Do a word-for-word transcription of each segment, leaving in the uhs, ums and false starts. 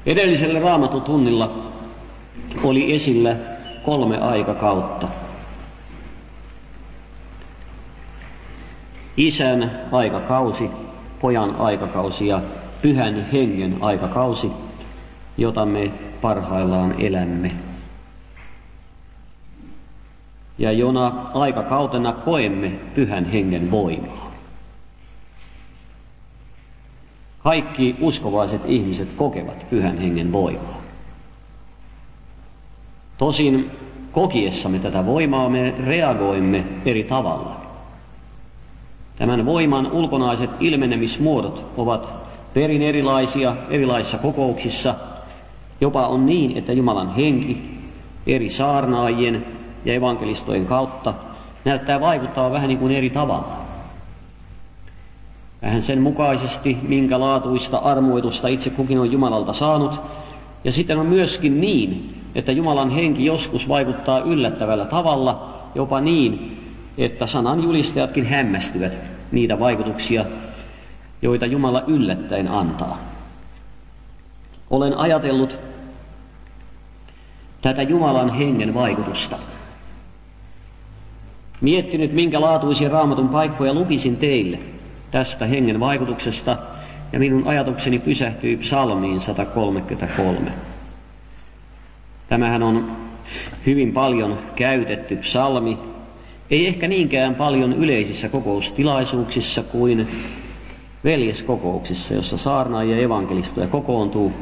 Edellisellä Raamatun tunnilla oli esillä kolme aikakautta. Isän aikakausi, pojan aikakausi ja pyhän hengen aikakausi, jota me parhaillaan elämme. Ja jona aikakautena koemme pyhän hengen voimaa. Kaikki uskovaiset ihmiset kokevat pyhän hengen voimaa. Tosin kokiessamme tätä voimaa me reagoimme eri tavalla. Tämän voiman ulkonaiset ilmenemismuodot ovat perin erilaisia erilaisissa kokouksissa. Jopa on niin, että Jumalan henki eri saarnaajien ja evankelistojen kautta näyttää vaikuttavan vähän niin kuin eri tavalla. Vähän sen mukaisesti, minkä laatuista armoitusta itse kukin on Jumalalta saanut. Ja sitten on myöskin niin, että Jumalan henki joskus vaikuttaa yllättävällä tavalla, jopa niin, että sanan julistajatkin hämmästyvät niitä vaikutuksia, joita Jumala yllättäen antaa. Olen ajatellut tätä Jumalan hengen vaikutusta. Miettinyt, minkä laatuisia Raamatun paikkoja lukisin teille tästä hengen vaikutuksesta, ja minun ajatukseni pysähtyi psalmiin sata kolmekymmentäkolme. Tämähän on hyvin paljon käytetty psalmi, ei ehkä niinkään paljon yleisissä kokoustilaisuuksissa kuin veljeskokouksissa, jossa saarnaajia ja evankelistoja kokoontuu.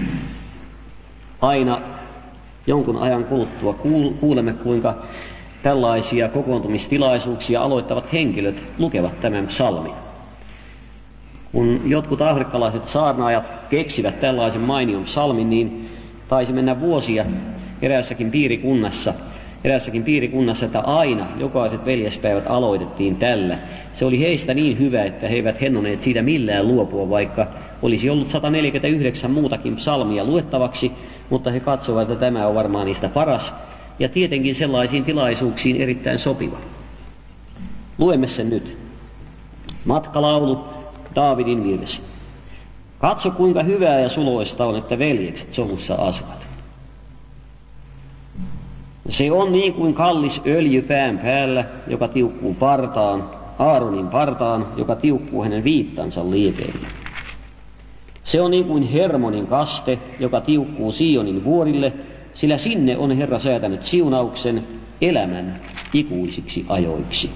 Aina jonkun ajan kuluttua kuulemme, kuinka tällaisia kokoontumistilaisuuksia aloittavat henkilöt lukevat tämän psalmin. Kun jotkut afrikkalaiset saarnaajat keksivät tällaisen mainion psalmin, niin taisi mennä vuosia eräässäkin piirikunnassa, eräässäkin piirikunnassa, että aina jokaiset veljespäivät aloitettiin tällä. Se oli heistä niin hyvä, että he eivät hennoneet siitä millään luopua, vaikka olisi ollut sata neljäkymmentäyhdeksän muutakin psalmia luettavaksi, mutta he katsovat, että tämä on varmaan niistä paras, ja tietenkin sellaisiin tilaisuuksiin erittäin sopiva. Luemme sen nyt. Matkalaulu, Daavidin virsi. Katso, kuinka hyvää ja suloista on, että veljekset sovussa asuvat. Se on niin kuin kallis öljy pään päällä, joka tiukkuu partaan, Aaronin partaan, joka tiukkuu hänen viittansa liepeille. Se on niin kuin Hermonin kaste, joka tiukkuu Sionin vuorille, sillä sinne on Herra säätänyt siunauksen elämän ikuisiksi ajoiksi.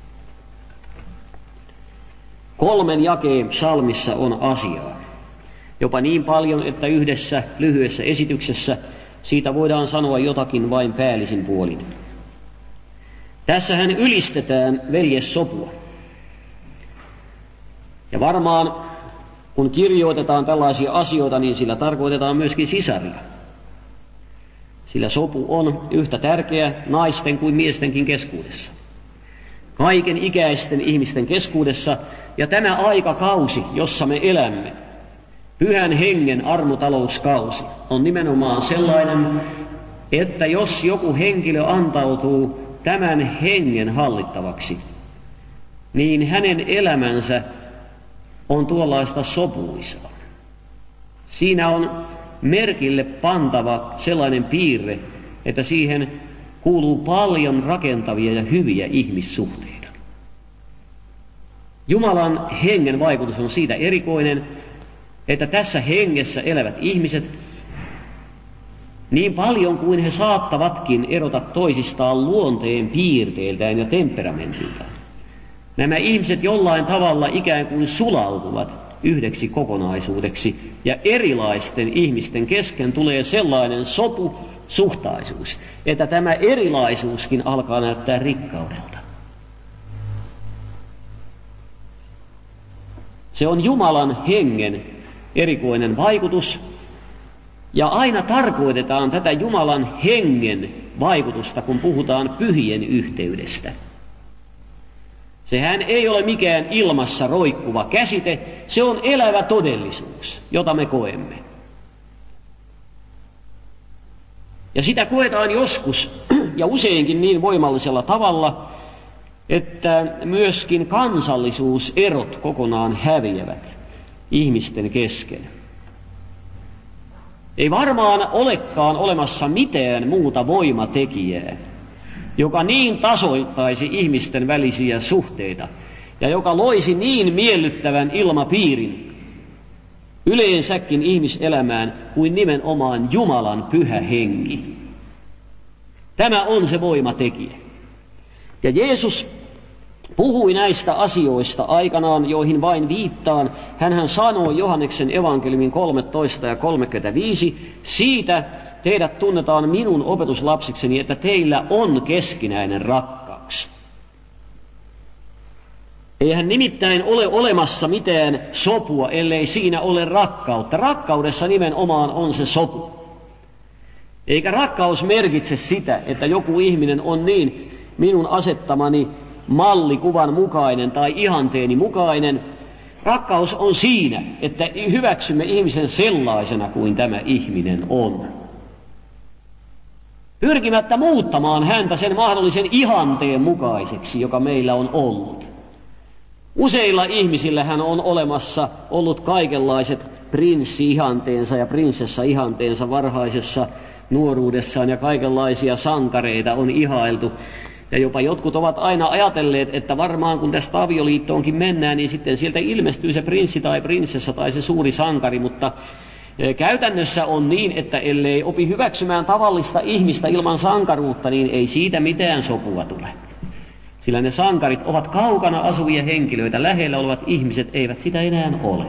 Kolmen jakeen psalmissa on asiaa. Jopa niin paljon, että yhdessä lyhyessä esityksessä siitä voidaan sanoa jotakin vain päällisin puolin. Tässähän ylistetään veljessopua. Ja varmaan, kun kirjoitetaan tällaisia asioita, niin sillä tarkoitetaan myöskin sisaria. Sillä sopu on yhtä tärkeä naisten kuin miestenkin keskuudessa. Kaiken ikäisten ihmisten keskuudessa, ja tämä aikakausi, jossa me elämme, pyhän hengen armotalouskausi, on nimenomaan sellainen, että jos joku henkilö antautuu tämän hengen hallittavaksi, niin hänen elämänsä on tuollaista sopuisaa. Siinä on merkille pantava sellainen piirre, että siihen kuuluu paljon rakentavia ja hyviä ihmissuhteita. Jumalan hengen vaikutus on siitä erikoinen, että tässä hengessä elävät ihmiset, niin paljon kuin he saattavatkin erota toisistaan luonteen piirteiltään ja temperamentiltaan, nämä ihmiset jollain tavalla ikään kuin sulautuvat yhdeksi kokonaisuudeksi, ja erilaisten ihmisten kesken tulee sellainen sopu, suhtaisuus, että tämä erilaisuuskin alkaa näyttää rikkaudelta. Se on Jumalan hengen erikoinen vaikutus, ja aina tarkoitetaan tätä Jumalan hengen vaikutusta, kun puhutaan pyhien yhteydestä. Sehän ei ole mikään ilmassa roikkuva käsite, se on elävä todellisuus, jota me koemme. Ja sitä koetaan joskus ja useinkin niin voimallisella tavalla, että myöskin kansallisuuserot kokonaan häviävät ihmisten kesken. Ei varmaan olekaan olemassa mitään muuta voimatekijää, joka niin tasoittaisi ihmisten välisiä suhteita ja joka loisi niin miellyttävän ilmapiirin yleensäkin ihmiselämään kuin nimenomaan Jumalan pyhä henki. Tämä on se voimatekijä. Ja Jeesus puhui näistä asioista aikanaan, joihin vain viittaan. Hänhän sanoi Johanneksen evankeliumin kolmetoista ja kolmekymmentäviisi, siitä teidät tunnetaan minun opetuslapsikseni, että teillä on keskinäinen rakkaus. Eihän nimittäin ole olemassa mitään sopua, ellei siinä ole rakkautta. Rakkaudessa nimenomaan on se sopu. Eikä rakkaus merkitse sitä, että joku ihminen on niin minun asettamani mallikuvan mukainen tai ihanteeni mukainen. Rakkaus on siinä, että hyväksymme ihmisen sellaisena kuin tämä ihminen on. Pyrkimättä muuttamaan häntä sen mahdollisen ihanteen mukaiseksi, joka meillä on ollut. Useilla ihmisillähän on olemassa ollut kaikenlaiset prinssi-ihanteensa ja prinsessa-ihanteensa varhaisessa nuoruudessaan ja kaikenlaisia sankareita on ihailtu. Ja jopa jotkut ovat aina ajatelleet, että varmaan kun tästä avioliittoonkin mennään, niin sitten sieltä ilmestyy se prinssi tai prinsessa tai se suuri sankari, mutta käytännössä on niin, että ellei opi hyväksymään tavallista ihmistä ilman sankaruutta, niin ei siitä mitään sopua tule. Sillä ne sankarit ovat kaukana asuvia henkilöitä, lähellä olevat ihmiset eivät sitä enää ole.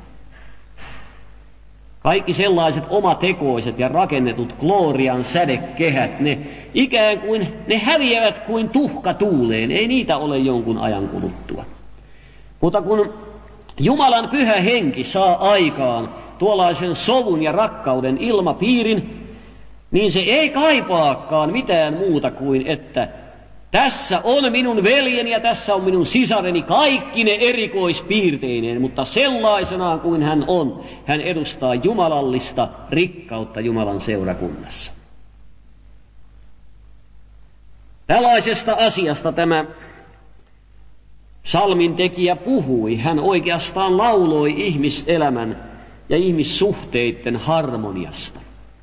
Kaikki sellaiset omatekoiset ja rakennetut gloorian sädekehät, ne ikään kuin ne häviävät kuin tuhka tuuleen, ei niitä ole jonkun ajan kuluttua. Mutta kun Jumalan pyhä henki saa aikaan tuollaisen sovun ja rakkauden ilmapiirin, niin se ei kaipaakaan mitään muuta kuin, että tässä on minun veljeni ja tässä on minun sisareni, kaikki ne erikoispiirteineen, mutta sellaisenaan kuin hän on, hän edustaa jumalallista rikkautta Jumalan seurakunnassa. Tällaisesta asiasta tämä psalmin tekijä puhui. Hän oikeastaan lauloi ihmiselämän ja ihmissuhteiden harmoniasta.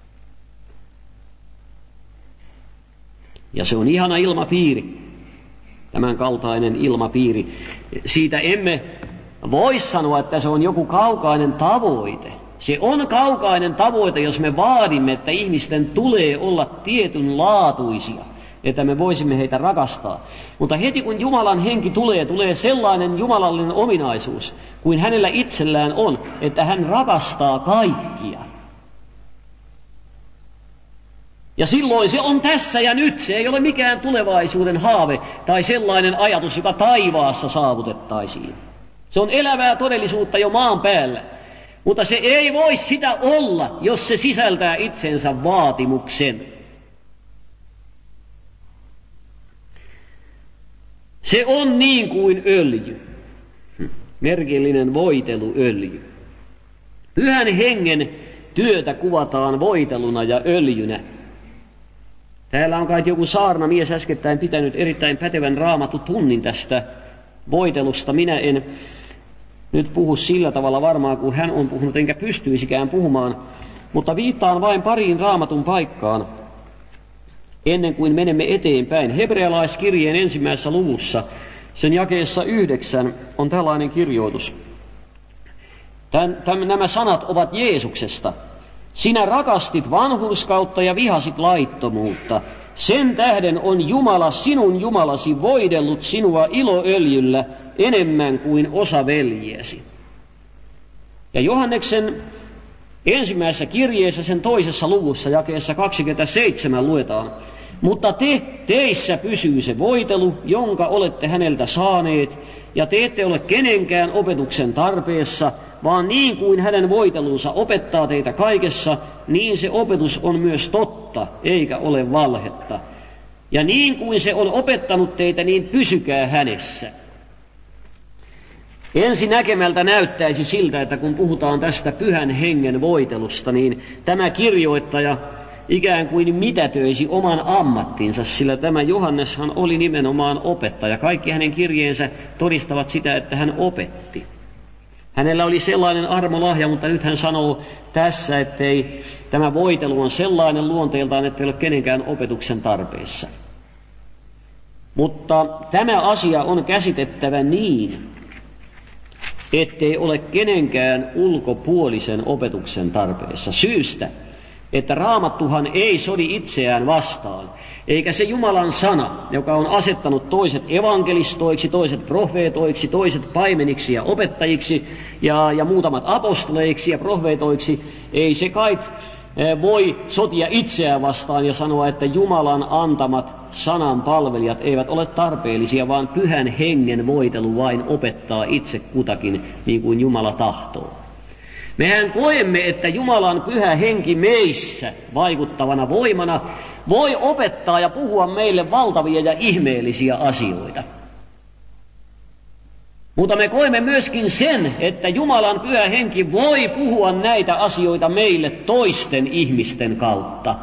Ja se on ihana ilmapiiri, tämän kaltainen ilmapiiri. Siitä emme voi sanoa, että se on joku kaukainen tavoite. Se on kaukainen tavoite, jos me vaadimme, että ihmisten tulee olla tietynlaatuisia, että me voisimme heitä rakastaa. Mutta heti kun Jumalan henki tulee, tulee sellainen jumalallinen ominaisuus, kuin hänellä itsellään on, että hän rakastaa kaikkia. Ja silloin se on tässä ja nyt, se ei ole mikään tulevaisuuden haave tai sellainen ajatus, joka taivaassa saavutettaisiin. Se on elävää todellisuutta jo maan päällä, mutta se ei voi sitä olla, jos se sisältää itsensä vaatimuksen. Se on niin kuin öljy, merkillinen voiteluöljy. Pyhän hengen työtä kuvataan voiteluna ja öljynä. Täällä on kai joku saarnamies äskettäin pitänyt erittäin pätevän raamatutunnin tästä voitelusta. Minä en nyt puhu sillä tavalla varmaan, kuin hän on puhunut, enkä pystyisikään puhumaan, mutta viittaan vain pariin raamatun paikkaan, ennen kuin menemme eteenpäin. Hebrealaiskirjeen ensimmäisessä luvussa, sen jakeessa yhdeksän, on tällainen kirjoitus. Tän, täm, nämä sanat ovat Jeesuksesta. Sinä rakastit vanhurskautta ja vihasit laittomuutta. Sen tähden on Jumala, sinun Jumalasi, voidellut sinua iloöljyllä enemmän kuin osa veljiäsi. Ja Johanneksen ensimmäisessä kirjeessä, sen toisessa luvussa, jakeessa kaksikymmentäseitsemän luetaan. Mutta te, teissä pysyy se voitelu, jonka olette häneltä saaneet, ja te ette ole kenenkään opetuksen tarpeessa, vaan niin kuin hänen voitelunsa opettaa teitä kaikessa, niin se opetus on myös totta, eikä ole valhetta. Ja niin kuin se on opettanut teitä, niin pysykää hänessä. Ensi näkemältä näyttäisi siltä, että kun puhutaan tästä pyhän hengen voitelusta, niin tämä kirjoittaja ikään kuin mitätöisi oman ammattinsa, sillä tämä Johanneshan oli nimenomaan opettaja. Kaikki hänen kirjeensä todistavat sitä, että hän opetti. Hänellä oli sellainen armolahja, mutta nyt hän sanoo tässä, ettei tämä voitelu on sellainen luonteeltaan, ettei ole kenenkään opetuksen tarpeessa. Mutta tämä asia on käsitettävä niin, ettei ole kenenkään ulkopuolisen opetuksen tarpeessa. Syystä, että Raamattuhan ei sodi itseään vastaan, eikä se Jumalan sana, joka on asettanut toiset evankelistoiksi, toiset profeetoiksi, toiset paimeniksi ja opettajiksi ja, ja muutamat apostoleiksi ja profeetoiksi, ei se kai voi sotia itseään vastaan ja sanoa, että Jumalan antamat sanan palvelijat eivät ole tarpeellisia, vaan pyhän hengen voitelu vain opettaa itse kutakin niin kuin Jumala tahtoo. Mehän koemme, että Jumalan pyhä henki meissä vaikuttavana voimana voi opettaa ja puhua meille valtavia ja ihmeellisiä asioita. Mutta me koemme myöskin sen, että Jumalan pyhä henki voi puhua näitä asioita meille toisten ihmisten kautta.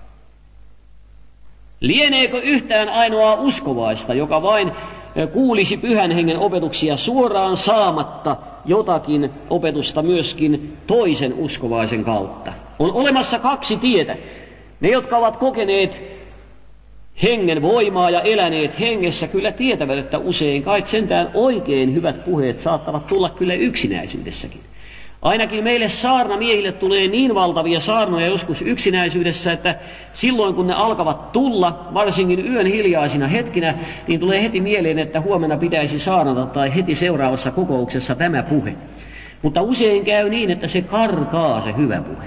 Lieneekö yhtään ainoaa uskovaista, joka vain kuulisi pyhän hengen opetuksia suoraan saamatta jotakin opetusta myöskin toisen uskovaisen kautta? On olemassa kaksi tietä. Ne, jotka ovat kokeneet hengen voimaa ja eläneet hengessä, kyllä tietävät, että usein kai sentään oikein hyvät puheet saattavat tulla kyllä yksinäisyydessäkin. Ainakin meille saarnamiehille tulee niin valtavia saarnoja joskus yksinäisyydessä, että silloin kun ne alkavat tulla, varsinkin yön hiljaisina hetkinä, niin tulee heti mieleen, että huomenna pitäisi saarnata tai heti seuraavassa kokouksessa tämä puhe. Mutta usein käy niin, että se karkaa se hyvä puhe.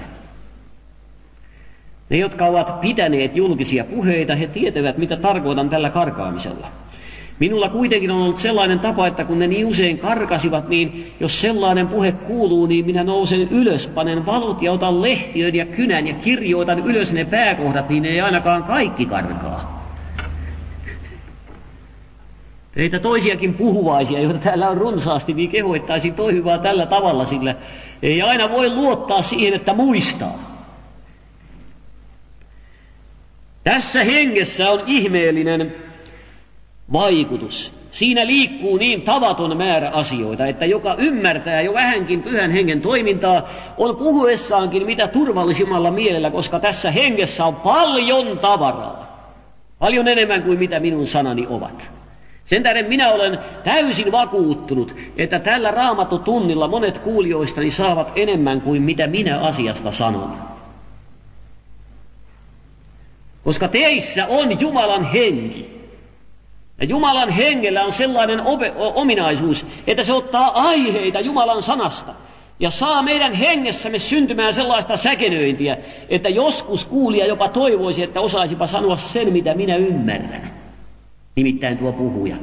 Ne, jotka ovat pitäneet julkisia puheita, he tietävät, mitä tarkoitan tällä karkaamisella. Minulla kuitenkin on ollut sellainen tapa, että kun ne niin usein karkasivat, niin jos sellainen puhe kuuluu, niin minä nousen ylös, panen valot ja otan lehtiön ja kynän ja kirjoitan ylös ne pääkohdat, niin ne ei ainakaan kaikki karkaa. Teitä toisiakin puhuvaisia, joita täällä on runsaasti, niin kehoittaisin toimimaan tällä tavalla, sillä ei aina voi luottaa siihen, että muistaa. Tässä hengessä on ihmeellinen vaikutus. Siinä liikkuu niin tavaton määrä asioita, että joka ymmärtää jo vähänkin pyhän hengen toimintaa, on puhuessaankin mitä turvallisimmalla mielellä, koska tässä hengessä on paljon tavaraa. Paljon enemmän kuin mitä minun sanani ovat. Sen tähden minä olen täysin vakuuttunut, että tällä Raamattutunnilla monet kuulijoistani saavat enemmän kuin mitä minä asiasta sanon. Koska teissä on Jumalan henki. Ja Jumalan hengellä on sellainen ope- ominaisuus, että se ottaa aiheita Jumalan sanasta ja saa meidän hengessämme syntymään sellaista säkenöintiä, että joskus kuulija jopa toivoisi, että osaisipa sanoa sen, mitä minä ymmärrän. Nimittäin tuo puhuja.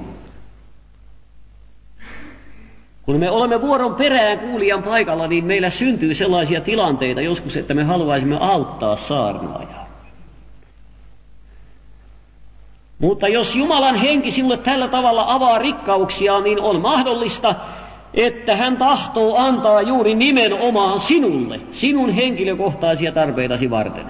Kun me olemme vuoron perään kuulijan paikalla, niin meillä syntyy sellaisia tilanteita joskus, että me haluaisimme auttaa saarnaajaa. Mutta jos Jumalan henki sinulle tällä tavalla avaa rikkauksia, niin on mahdollista, että hän tahtoo antaa juuri nimenomaan sinulle, sinun henkilökohtaisia tarpeitasi varten.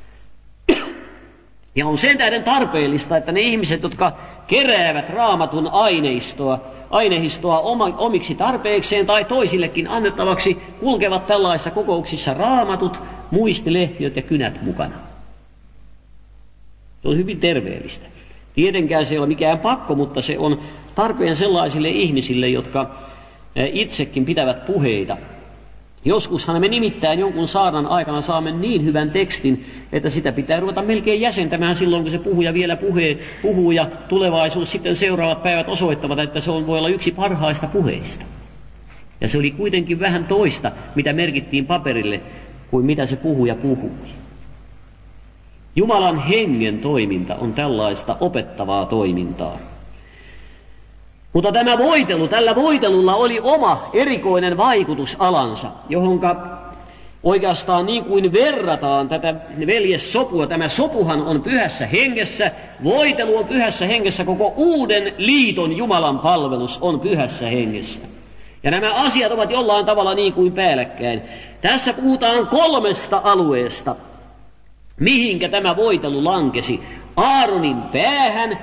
Ja on sen tähden tarpeellista, että ne ihmiset, jotka keräävät Raamatun aineistoa, aineistoa omiksi tarpeikseen tai toisillekin annettavaksi, kulkevat tällaisissa kokouksissa Raamatut, muistilehtiöt ja kynät mukana. Se on hyvin terveellistä. Tietenkään se ei ole mikään pakko, mutta se on tarpeen sellaisille ihmisille, jotka itsekin pitävät puheita. Joskushan me nimittäin jonkun saarnan aikana saamme niin hyvän tekstin, että sitä pitää ruveta melkein jäsentämään silloin, kun se puhuja vielä puhe, puhuu ja tulevaisuus sitten seuraavat päivät osoittavat, että se on, voi olla yksi parhaista puheista. Ja se oli kuitenkin vähän toista, mitä merkittiin paperille, kuin mitä se puhuja puhui. Jumalan hengen toiminta on tällaista opettavaa toimintaa. Mutta tämä voitelu, tällä voitelulla oli oma erikoinen vaikutusalansa, johonka oikeastaan niin kuin verrataan tätä veljessopua. Tämä sopuhan on pyhässä hengessä, voitelu on pyhässä hengessä, koko uuden liiton Jumalan palvelus on pyhässä hengessä. Ja nämä asiat ovat jollain tavalla niin kuin päällekkäin. Tässä puhutaan kolmesta alueesta, mihinkä tämä voitelu lankesi. Aaronin päähän,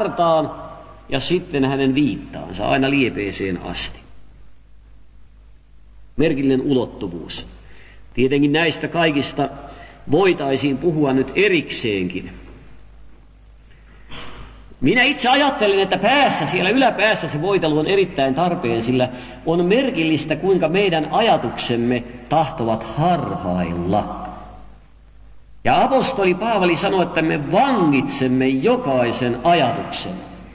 partaan ja sitten hänen viittaansa aina liepeeseen asti. merkillinen ulottuvuus. Tietenkin näistä kaikista voitaisiin puhua nyt erikseenkin. Minä itse ajattelen, että päässä, siellä yläpäässä se voitelu on erittäin tarpeen, sillä on merkillistä, kuinka meidän ajatuksemme tahtovat harhailla. Ja apostoli Paavali sanoi, että me vangitsemme jokaisen ajatuksen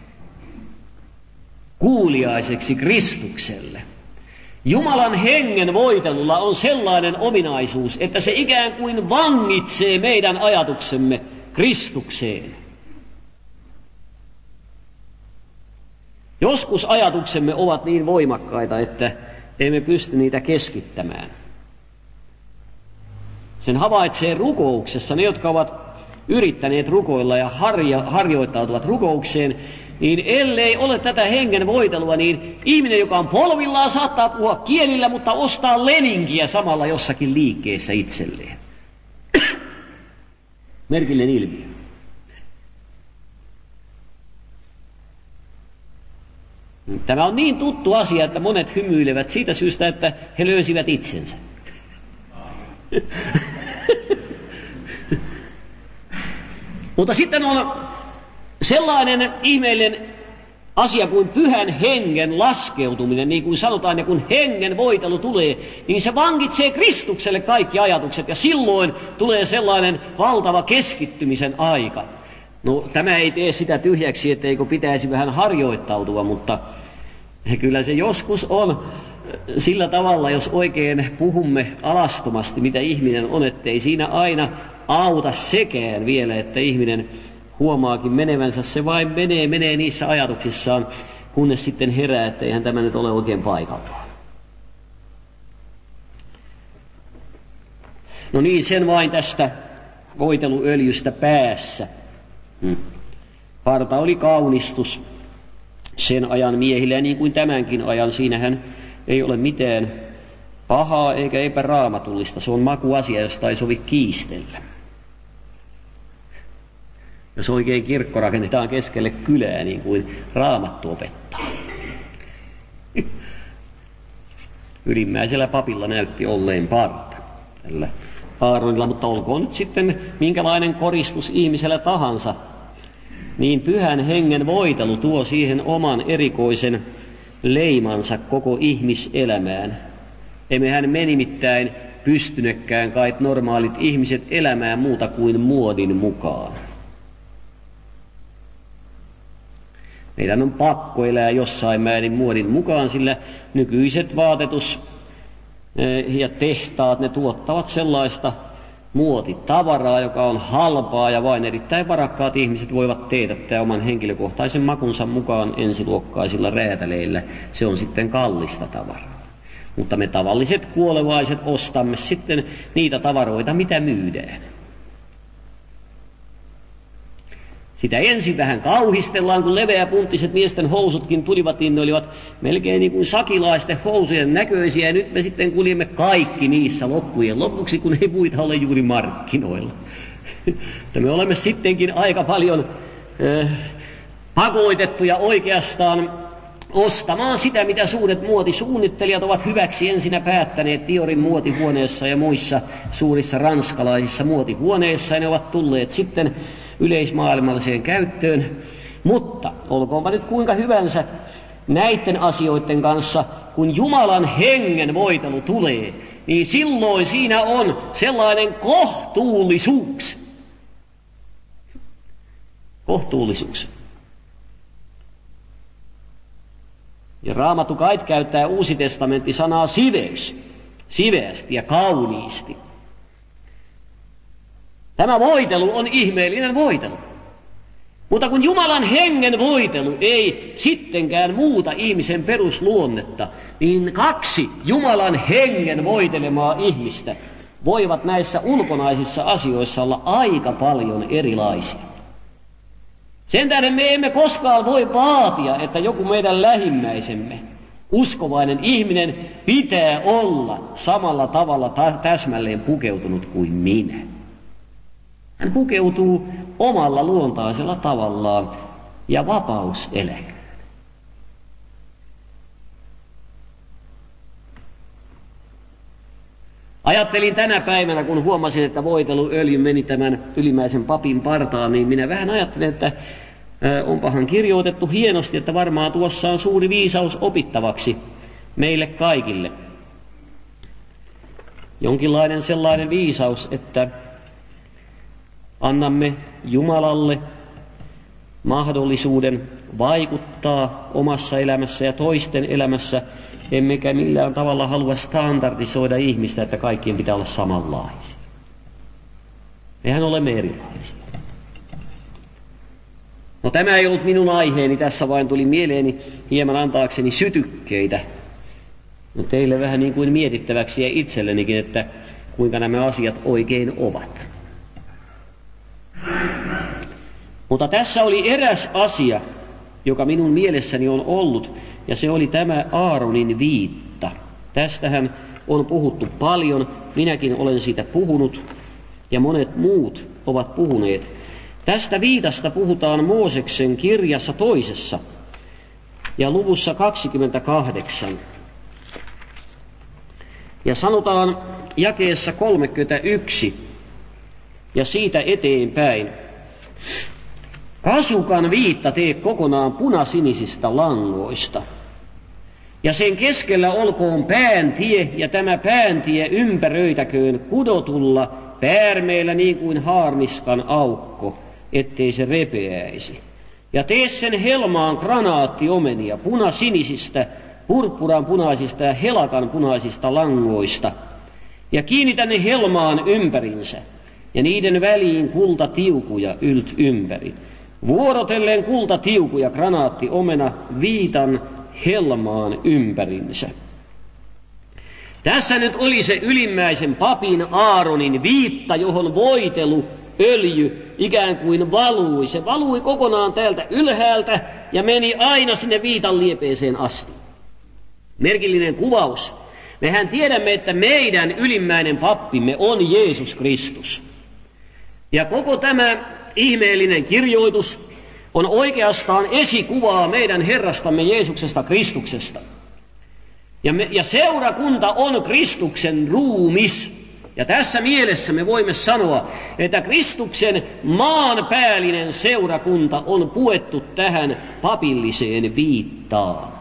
kuuliaiseksi Kristukselle. Jumalan hengen voitelulla on sellainen ominaisuus, että se ikään kuin vangitsee meidän ajatuksemme Kristukseen. Joskus ajatuksemme ovat niin voimakkaita, että emme pysty niitä keskittämään. Sen havaitsee rukouksessa. Ne, jotka ovat yrittäneet rukoilla ja harja, harjoittautuvat rukoukseen, niin ellei ole tätä hengen voitelua, niin ihminen, joka on polvillaan, saattaa puhua kielillä, mutta ostaa leninkiä samalla jossakin liikkeessä itselleen. Merkillinen ilmiö. Tämä on niin tuttu asia, että monet hymyilevät siitä syystä, että he löysivät itsensä. Mutta sitten on sellainen ihmeellinen asia kuin pyhän hengen laskeutuminen, niin kuin sanotaan, ja kun hengen voitelu tulee, niin se vangitsee Kristukselle kaikki ajatukset, ja silloin tulee sellainen valtava keskittymisen aika. No, tämä ei tee sitä tyhjäksi, etteikö pitäisi vähän harjoittautua, mutta kyllä se joskus on sillä tavalla, jos oikein puhumme alastomasti, mitä ihminen on, ettei siinä aina auta sekään vielä, että ihminen huomaakin menevänsä, se vain menee, menee niissä ajatuksissaan, kunnes sitten herää, että eihän tämä nyt ole oikein paikallaan. No niin, sen vain tästä voiteluöljystä päässä. Hmm. Parta oli kaunistus sen ajan miehille, ja niin kuin tämänkin ajan, siinähän ei ole mitään pahaa eikä epäraamatullista. Se on makuasia, josta ei sovi kiistellä. Jos oikein kirkko rakennetaan keskelle kylää, niin kuin Raamattu opettaa. Ylimmäisellä papilla näytti olleen parta tällä Aaronilla, mutta olkoon nyt sitten minkälainen koristus ihmisellä tahansa, niin pyhän hengen voitelu tuo siihen oman erikoisen leimansa koko ihmiselämään. Emmehän me nimittäin pystynekään kai normaalit ihmiset elämään muuta kuin muodin mukaan. Meidän on pakko elää jossain määrin muodin mukaan, sillä nykyiset vaatetus ja tehtaat, ne tuottavat sellaista muotitavaraa, joka on halpaa, ja vain erittäin varakkaat ihmiset voivat teetättää oman henkilökohtaisen makunsa mukaan ensiluokkaisilla räätäleillä. Se on sitten kallista tavaraa. Mutta me tavalliset kuolevaiset ostamme sitten niitä tavaroita, mitä myydään. Sitä ensin vähän kauhistellaan, kun leveäpunttiset miesten housutkin tulivat, niin ne olivat melkein niin kuin sakilaisten housujen näköisiä, ja nyt me sitten kuljemme kaikki niissä loppujen lopuksi, kun ei muita ole juuri markkinoilla. Me olemme sittenkin aika paljon äh, pakoitettuja oikeastaan ostamaan sitä, mitä suuret muotisuunnittelijat ovat hyväksi ensinnä päättäneet Diorin muotihuoneessa ja muissa suurissa ranskalaisissa muotihuoneissa, ja ne ovat tulleet sitten yleismaailmalliseen käyttöön. Mutta olkoonpa nyt kuinka hyvänsä näiden asioiden kanssa, kun Jumalan hengen voitelu tulee, niin silloin siinä on sellainen kohtuullisuus. Kohtuullisuus. Ja Raamattu kait käyttää Uusi testamentti sanaa siveys, siveästi ja kauniisti. Tämä voitelu on ihmeellinen voitelu. Mutta kun Jumalan hengen voitelu ei sittenkään muuta ihmisen perusluonnetta, niin kaksi Jumalan hengen voitelemaa ihmistä voivat näissä ulkonaisissa asioissa olla aika paljon erilaisia. Sen tähden me emme koskaan voi vaatia, että joku meidän lähimmäisemme, uskovainen ihminen, pitää olla samalla tavalla täsmälleen pukeutunut kuin minä. Hän pukeutuu omalla luontaisella tavallaan ja vapaus eläköön. Ajattelin tänä päivänä, kun huomasin, että voiteluöljy meni tämän ylimmäisen papin partaan, niin minä vähän ajattelin, että ää, onpahan kirjoitettu hienosti, että varmaan tuossa on suuri viisaus opittavaksi meille kaikille. Jonkinlainen sellainen viisaus, että annamme Jumalalle mahdollisuuden vaikuttaa omassa elämässä ja toisten elämässä, emmekä millään tavalla halua standardisoida ihmistä, että kaikkien pitää olla samanlaisia. Mehän olemme erilaisia. No tämä ei ollut minun aiheeni, tässä vain tuli mieleeni hieman antaakseni sytykkeitä. No teille vähän niin kuin mietittäväksi ja itsellenikin, että kuinka nämä asiat oikein ovat. Mutta tässä oli eräs asia, joka minun mielessäni on ollut, ja se oli tämä Aaronin viitta. Tästähän on puhuttu paljon, minäkin olen siitä puhunut, ja monet muut ovat puhuneet. Tästä viitasta puhutaan Mooseksen kirjassa toisessa, ja luvussa kaksikymmentäkahdeksan. Ja sanotaan jakeessa kolmekymmentäyksi, ja siitä eteenpäin. Kasukan viitta tee kokonaan punasinisistä langoista. Ja sen keskellä olkoon pääntie, ja tämä pääntie ympäröitäköön kudotulla päärmeellä niin kuin haarniskan aukko, ettei se repeäisi. Ja tee sen helmaan granaattiomenia punasinisistä, purppuran punaisista ja helakan punaisista langoista. Ja kiinnitä ne helmaan ympärinsä, ja niiden väliin kultatiukuja ylt ympäri. Vuorotellen kultatiukuja granaattiomena viitan helmaan ympärinsä. Tässä nyt oli se ylimmäisen papin Aaronin viitta, johon voitelu, öljy ikään kuin valui. Se valui kokonaan täältä ylhäältä ja meni aina sinne viitan liepeeseen asti. Merkillinen kuvaus. Mehän tiedämme, että meidän ylimmäinen pappimme on Jeesus Kristus. Ja koko tämä ihmeellinen kirjoitus on oikeastaan esikuvaa meidän Herrastamme Jeesuksesta Kristuksesta. Ja, me, ja seurakunta on Kristuksen ruumis. Ja tässä mielessä me voimme sanoa, että Kristuksen maanpäällinen seurakunta on puettu tähän papilliseen viittaan.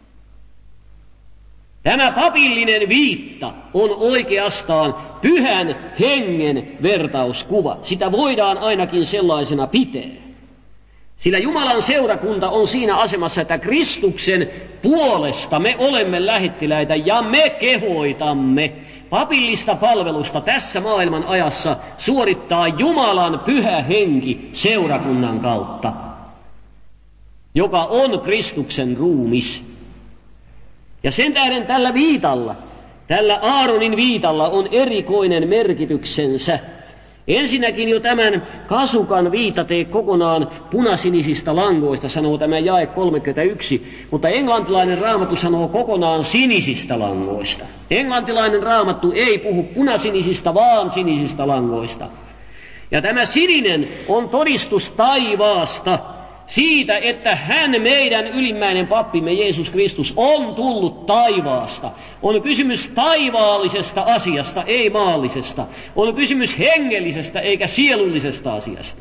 Tämä papillinen viitta on oikeastaan pyhän hengen vertauskuva. Sitä voidaan ainakin sellaisena pitää. Sillä Jumalan seurakunta on siinä asemassa, että Kristuksen puolesta me olemme lähettiläitä ja me kehoitamme papillista palvelusta tässä maailman ajassa suorittaa Jumalan pyhä henki seurakunnan kautta, joka on Kristuksen ruumis. Ja sen tähden tällä viitalla, tällä Aaronin viitalla on erikoinen merkityksensä. Ensinnäkin jo tämän kasukan viitta tee kokonaan punasinisistä langoista, sanoo tämä jae kolmekymmentäyksi, mutta englantilainen raamattu sanoo kokonaan sinisistä langoista. Englantilainen raamattu ei puhu punasinisistä, vaan sinisistä langoista. Ja tämä sininen on todistus taivaasta, siitä, että hän, meidän ylimmäinen pappimme Jeesus Kristus, on tullut taivaasta. On kysymys taivaallisesta asiasta, ei maallisesta. On kysymys hengellisestä eikä sielullisesta asiasta.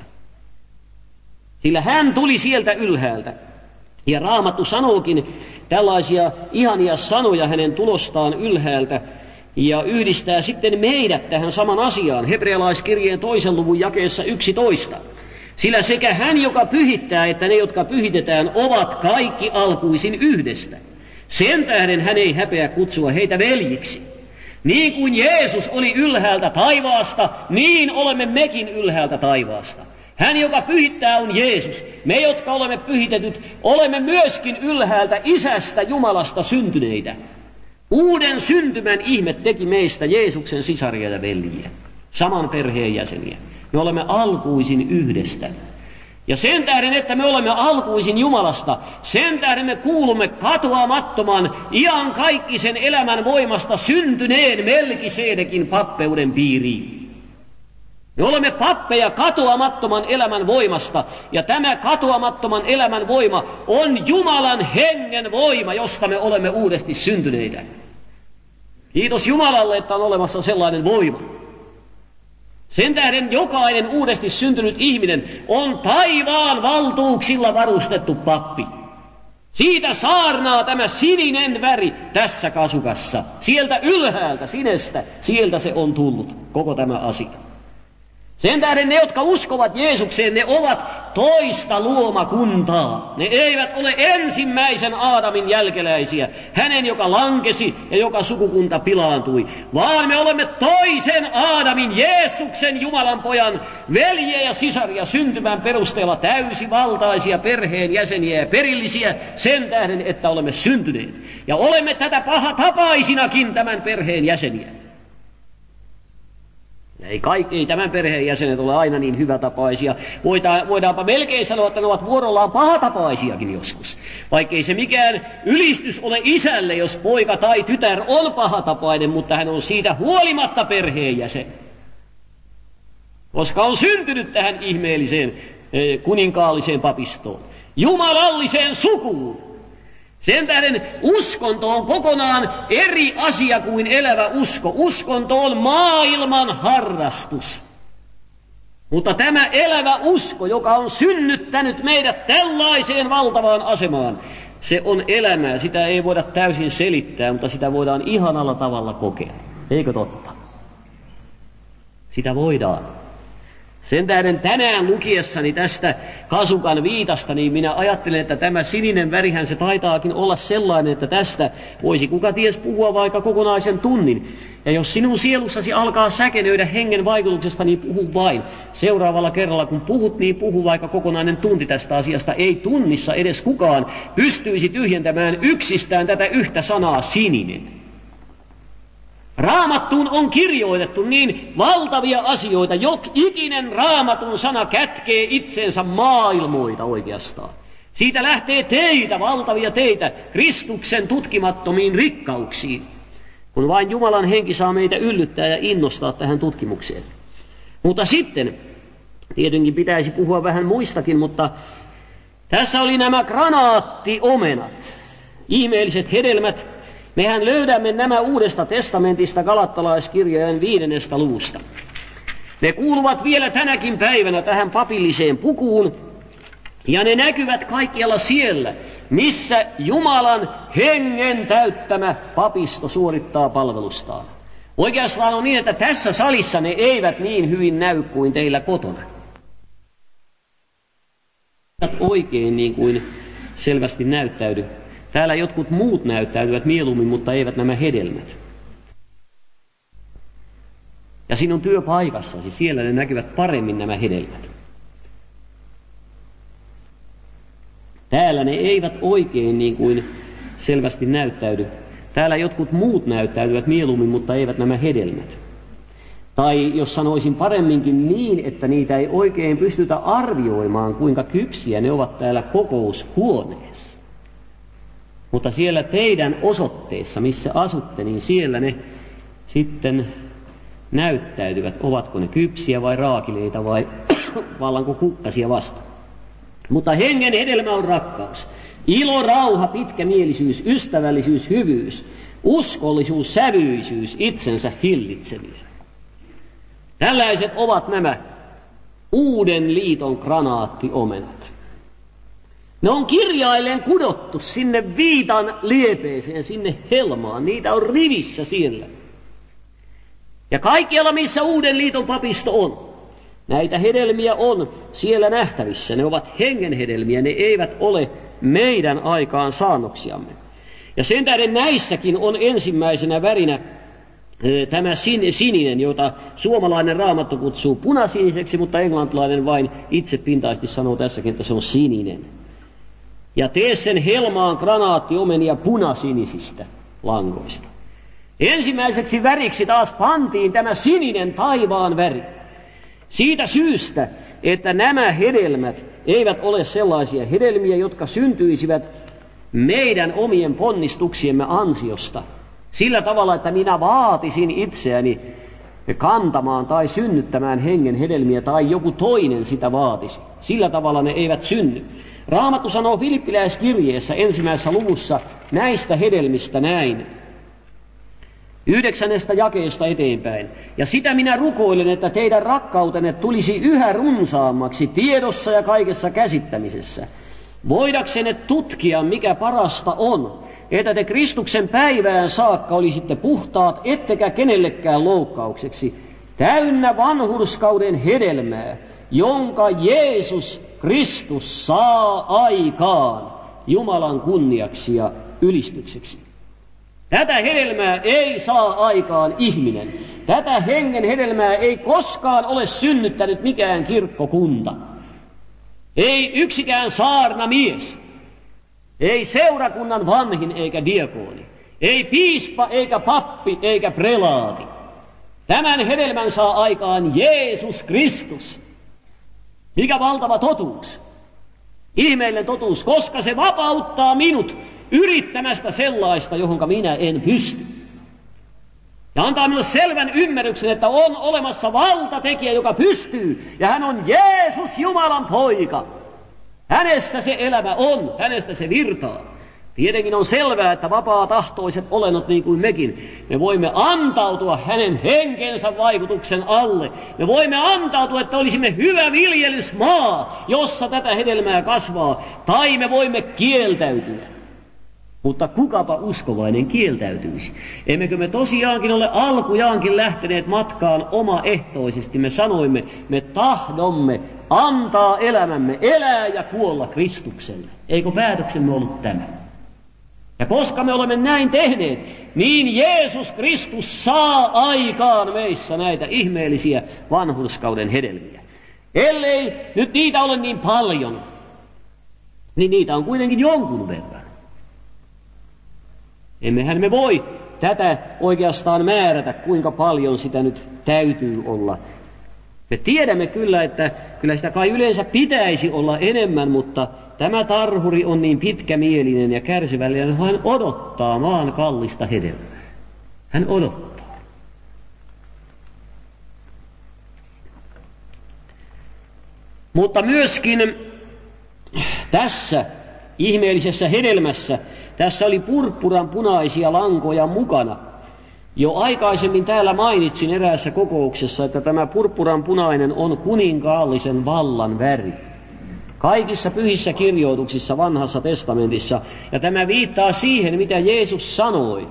Sillä hän tuli sieltä ylhäältä. Ja Raamattu sanookin tällaisia ihania sanoja hänen tulostaan ylhäältä ja yhdistää sitten meidät tähän saman asiaan. Hebrealaiskirjeen toisen luvun jakeessa yksitoista. Sillä sekä hän, joka pyhittää, että ne, jotka pyhitetään, ovat kaikki alkuisin yhdestä. Sen tähden hän ei häpeä kutsua heitä veljiksi. Niin kuin Jeesus oli ylhäältä taivaasta, niin olemme mekin ylhäältä taivaasta. Hän, joka pyhittää, on Jeesus. Me, jotka olemme pyhitetyt, olemme myöskin ylhäältä Isästä Jumalasta syntyneitä. Uuden syntymän ihme teki meistä Jeesuksen sisaria ja veljiä, saman perheen jäseniä. Me olemme alkuisin yhdestä. Ja sen tähden, että me olemme alkuisin Jumalasta, sen tähden me kuulumme katoamattoman, iankaikkisen elämän voimasta syntyneen Melkisedekin pappeuden piiriin. Me olemme pappeja katoamattoman elämän voimasta, ja tämä katoamattoman elämän voima on Jumalan hengen voima, josta me olemme uudesti syntyneitä. Kiitos Jumalalle, että on olemassa sellainen voima. Sen tähden jokainen uudesti syntynyt ihminen on taivaan valtuuksilla varustettu pappi. Siitä saarnaa tämä sininen väri tässä kasukassa. Sieltä ylhäältä, sinestä, sieltä se on tullut, koko tämä asia. Sen tähden ne, jotka uskovat Jeesukseen, ne ovat toista luomakuntaa. Ne eivät ole ensimmäisen Aadamin jälkeläisiä, hänen joka lankesi ja joka sukukunta pilaantui, vaan me olemme toisen Aadamin, Jeesuksen Jumalan pojan veljiä ja sisaria syntymän perusteella täysivaltaisia perheenjäseniä ja perillisiä sen tähden, että olemme syntyneet. Ja olemme tätä pahatapaisinakin tämän perheen jäseniä. Ei, kaikki, ei tämän perheen jäsenet ole aina niin hyvätapaisia. Voidaan, voidaanpa melkein sanoa, että ne ovat vuorollaan pahatapaisiakin joskus. Vaikkei se mikään ylistys ole isälle, jos poika tai tytär on pahatapainen, mutta hän on siitä huolimatta perheenjäsen. Koska on syntynyt tähän ihmeelliseen eh, kuninkaalliseen papistoon, jumalalliseen sukuun. Sen tähden uskonto on kokonaan eri asia kuin elävä usko. Uskonto on maailman harrastus. Mutta tämä elävä usko, joka on synnyttänyt meidät tällaiseen valtavaan asemaan, se on elämää. Sitä ei voida täysin selittää, mutta sitä voidaan ihanalla tavalla kokea. Eikö totta? Sitä voidaan. Sen tähden tänään lukiessani tästä kasukan viitasta, niin minä ajattelen, että tämä sininen värihän se taitaakin olla sellainen, että tästä voisi kuka ties puhua vaikka kokonaisen tunnin. Ja jos sinun sielussasi alkaa säkenöidä hengen vaikutuksesta, niin puhu vain. Seuraavalla kerralla kun puhut, niin puhu vaikka kokonainen tunti tästä asiasta. Ei tunnissa edes kukaan pystyisi tyhjentämään yksistään tätä yhtä sanaa sininen. Raamattuun on kirjoitettu niin valtavia asioita, jok ikinen Raamatun sana kätkee itsensä maailmoita oikeastaan. Siitä lähtee teitä, valtavia teitä, Kristuksen tutkimattomiin rikkauksiin, kun vain Jumalan henki saa meitä yllyttää ja innostaa tähän tutkimukseen. Mutta sitten, tietenkin pitäisi puhua vähän muistakin, mutta tässä oli nämä granaattiomenat, ihmeelliset hedelmät. Mehän löydämme nämä Uudesta testamentista Galattalaiskirjojen viidennestä luvusta. Ne kuuluvat vielä tänäkin päivänä tähän papilliseen pukuun, ja ne näkyvät kaikkialla siellä, missä Jumalan hengen täyttämä papisto suorittaa palvelustaan. Oikeastaan on niin, että tässä salissa ne eivät niin hyvin näy kuin teillä kotona. Oikein niin kuin selvästi näyttäydy. Täällä jotkut muut näyttäytyvät mieluummin, mutta eivät nämä hedelmät. Ja sinun työpaikassasi, siellä ne näkyvät paremmin nämä hedelmät. Täällä ne eivät oikein niin kuin selvästi näyttäydy. Täällä jotkut muut näyttäytyvät mieluummin, mutta eivät nämä hedelmät. Tai jos sanoisin paremminkin niin, että niitä ei oikein pystytä arvioimaan, kuinka kypsiä ne ovat täällä kokoushuoneessa. Mutta siellä teidän osoitteessa, missä asutte, niin siellä ne sitten näyttäytyvät, ovatko ne kypsiä vai raakileita vai vallanko kukkasia vasta. Mutta hengen hedelmä on rakkaus, ilo, rauha, pitkämielisyys, ystävällisyys, hyvyys, uskollisuus, sävyisyys, itsensä hillitseminen. Tällaiset ovat nämä uuden liiton granaattiomenat. Ne on kirjailleen kudottu sinne viitan liepeeseen, sinne helmaan. Niitä on rivissä siellä. Ja kaikkialla, missä uuden liiton papisto on, näitä hedelmiä on siellä nähtävissä. Ne ovat hengen hedelmiä, ne eivät ole meidän aikaan saannoksiamme. Ja sen tähden näissäkin on ensimmäisenä värinä tämä sininen, jota suomalainen Raamattu kutsuu punasiniseksi, mutta englantilainen vain itsepintaisesti sanoo tässäkin, että se on sininen. Ja tee sen helmaan granaattiomenia punasinisistä langoista. Ensimmäiseksi väriksi taas pantiin tämä sininen taivaan väri. Siitä syystä, että nämä hedelmät eivät ole sellaisia hedelmiä, jotka syntyisivät meidän omien ponnistuksiemme ansiosta. Sillä tavalla, että minä vaatisin itseäni kantamaan tai synnyttämään hengen hedelmiä tai joku toinen sitä vaatisi. Sillä tavalla ne eivät synny. Raamattu sanoo Filippiläiskirjeessä ensimmäisessä luvussa näistä hedelmistä näin. Yhdeksännestä jakeesta eteenpäin. Ja sitä minä rukoilen, että teidän rakkautenne tulisi yhä runsaammaksi tiedossa ja kaikessa käsittämisessä. Voidaksenne tutkia, mikä parasta on, että te Kristuksen päivään saakka olisitte puhtaat, ettekä kenellekään loukkaukseksi, täynnä vanhurskauden hedelmää, jonka Jeesus Kristus saa aikaan Jumalan kunniaksi ja ylistykseksi. Tätä hedelmää ei saa aikaan ihminen. Tätä hengen hedelmää ei koskaan ole synnyttänyt mikään kirkkokunta. Ei yksikään saarnamies. Ei seurakunnan vanhin eikä diakooni. Ei piispa eikä pappi eikä prelaati. Tämän hedelmän saa aikaan Jeesus Kristus. Mikä valtava totuus. Ihmeellinen totuus, koska se vapauttaa minut yrittämästä sellaista, johonka minä en pysty. Ja antaa minulle selvän ymmärryksen, että on olemassa valtatekijä, joka pystyy, ja hän on Jeesus, Jumalan poika. Hänestä se elämä on, hänestä se virtaa. Tietenkin on selvää, että vapaa-tahtoiset olennot niin kuin mekin, me voimme antautua hänen henkensä vaikutuksen alle. Me voimme antautua, että olisimme hyvä viljelysmaa, jossa tätä hedelmää kasvaa, tai me voimme kieltäytyä. Mutta kukapa uskovainen kieltäytyisi? Emmekö me tosiaankin ole alkujaankin lähteneet matkaan omaehtoisesti? Me sanoimme, me tahdomme antaa elämämme, elää ja kuolla Kristukselle. Eikö päätöksemme ollut tämä? Ja koska me olemme näin tehneet, niin Jeesus Kristus saa aikaan meissä näitä ihmeellisiä vanhurskauden hedelmiä. Ellei nyt niitä ole niin paljon, niin niitä on kuitenkin jonkun verran. Emmehän me voi tätä oikeastaan määrätä, kuinka paljon sitä nyt täytyy olla. Me tiedämme kyllä, että kyllä sitä kai yleensä pitäisi olla enemmän, mutta tämä tarhuri on niin pitkämielinen ja kärsivällinen, että hän odottaa maan kallista hedelmää. Hän odottaa. Mutta myöskin tässä ihmeellisessä hedelmässä, tässä oli purppuran punaisia lankoja mukana. Jo aikaisemmin täällä mainitsin eräässä kokouksessa, että tämä purppuran punainen on kuninkaallisen vallan väri. Kaikissa pyhissä kirjoituksissa vanhassa testamentissa, ja tämä viittaa siihen, mitä Jeesus sanoi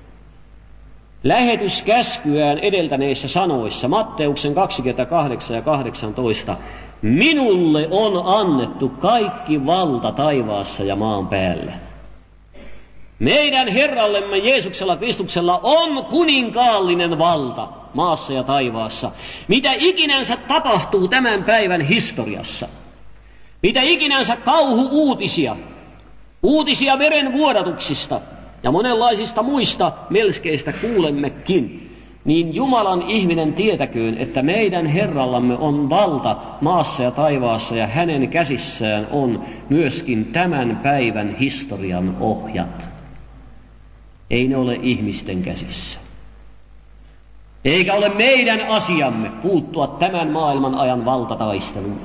lähetyskäskyään edeltäneissä sanoissa, Matteuksen kaksikymmentäkahdeksan ja kahdeksantoista. Minulle on annettu kaikki valta taivaassa ja maan päällä. Meidän Herrallemme Jeesuksella Kristuksella on kuninkaallinen valta maassa ja taivaassa. Mitä ikinänsä tapahtuu tämän päivän historiassa, mitä ikinänsä kauhu-uutisia, uutisia verenvuodatuksista ja monenlaisista muista melskeistä kuulemmekin, niin Jumalan ihminen tietäköön, että meidän Herrallamme on valta maassa ja taivaassa ja hänen käsissään on myöskin tämän päivän historian ohjat. Ei ne ole ihmisten käsissä. Eikä ole meidän asiamme puuttua tämän maailman ajan valtataisteluun.